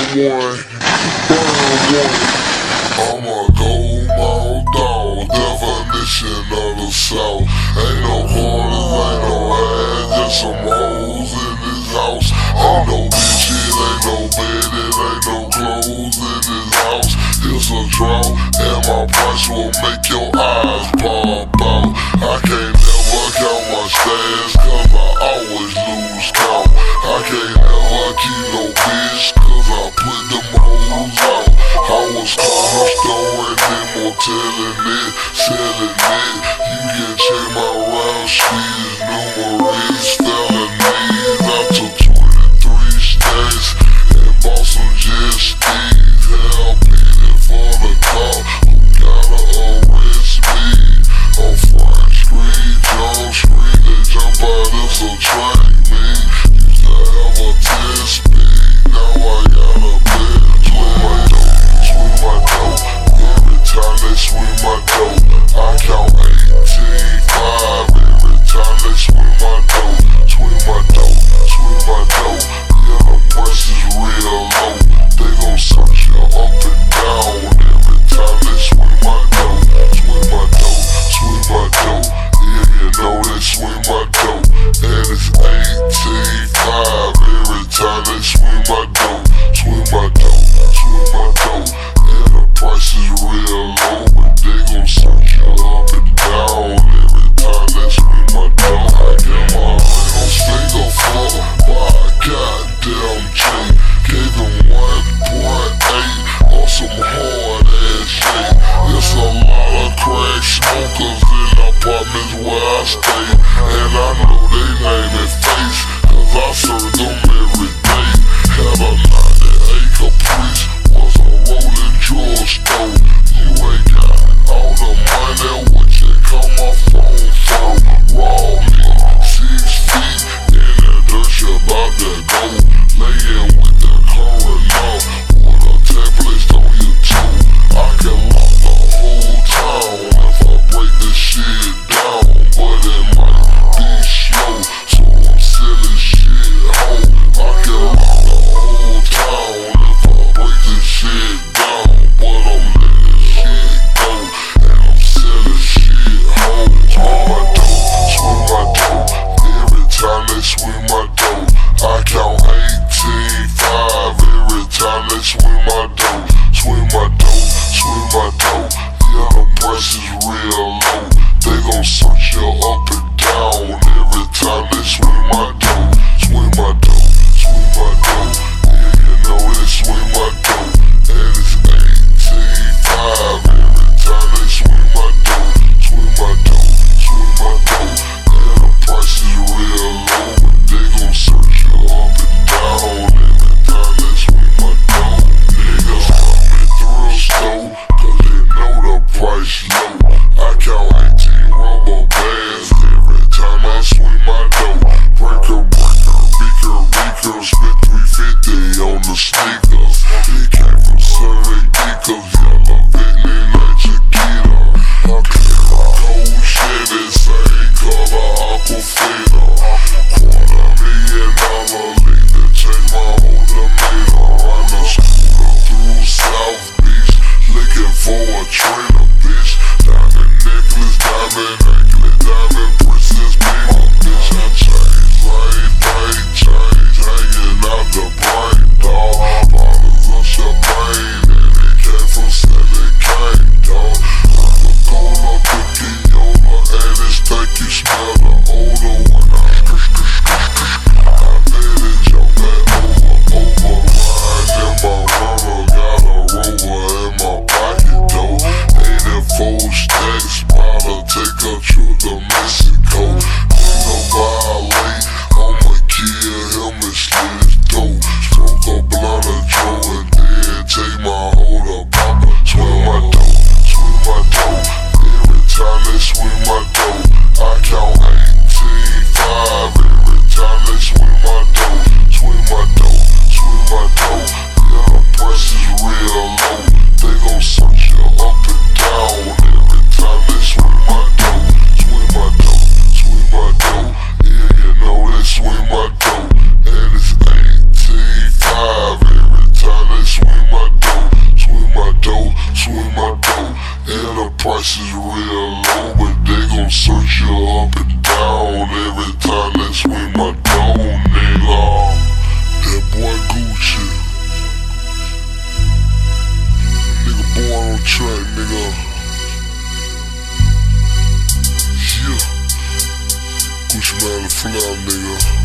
one, burn one. I'm a gold mouth dog, definition of the South. Ain't no corners, ain't no ass, just some hoes in this house. Ain't no bitches, ain't no bedding, ain't no clothes in this house. It's a drought, and my price will make your eyes pop out. I can't never count my stash, cause I always lose count. I can't never keep no bitch, cause I put them hoes out. I was cornerstone and immortality it, selling it. You can check my round sheet, numerous felonies. I took 23 stacks and bought some jet skis. Hell beating for the cop who gotta arrest me. On Front Street, John Street, they jump out of some track me. Used to have a 10 speed, now I got a bed. Swing my dope, every time they swing my dope. I count 18-5 every time they swing my dope. Swing my dope, swing my dope. Yeah, the price is real low. They gon' search you up and down every time they swing my dope. Swing my dope, swing my dope. Yeah, you know they swing my dope. And it's 18-5 every time they swing my dope. Swing my dope, swing my dope. Yeah, the price is real low, but they gon' search you up and down every time they swing my dope. I get my hands finger full by a goddamn chain. Gave him 1.8 on some hard ass shit. There's a lot of crack smokers in apartments where I stay, and I know they name and face, cause I serve them every day. Had a 90-acre Caprice, was a rolling drugstore. You ain't got all the money, what you call my phone for? Raw me, 6 feet in the dirt, you about to go. Laying with the coroner, with a tablet on your toe. I can lock the whole town if I break this shit down, but it might be slow, so I'm selling shit home. I can lock the whole town if I break this shit down, but I'm letting shit go, and I'm selling shit home. Swing my dope, swing my dope. Every time they swing my dope, I count 18-5 every time they swing my dope. Swing my dope, swing my dope. Yeah, the price is real low. They gon' search you up and down every time they swing my dope. Swing my dope, swing my dope. Yeah, you know they swing my dope. And it's 18-5 every time they swing my dope. Swing my dope, swing my dope. Yeah, the price is real low, but they gon' search you up and down every time they swing my dope. Niggas coming through a store, cause they know the price low. I count 18 rubber bands every time I swing my dope. Breaker, breaker, beaker, beaker, spit 350 on the sneakers. He came from Survey Geekers, yellow Bentley like Chiquita. I clear a cold Chevy, same color Aquafina. $250,000 lead to change my whole demeanor. Run the scooter through South Beach, looking for a trainer, bitch. Diamond necklace, diamond anklet, diamond princess, be my bitch. I change, change, hanging out the brain, dog. on track, nigga. Yeah. Gucci Mane the flow, nigga.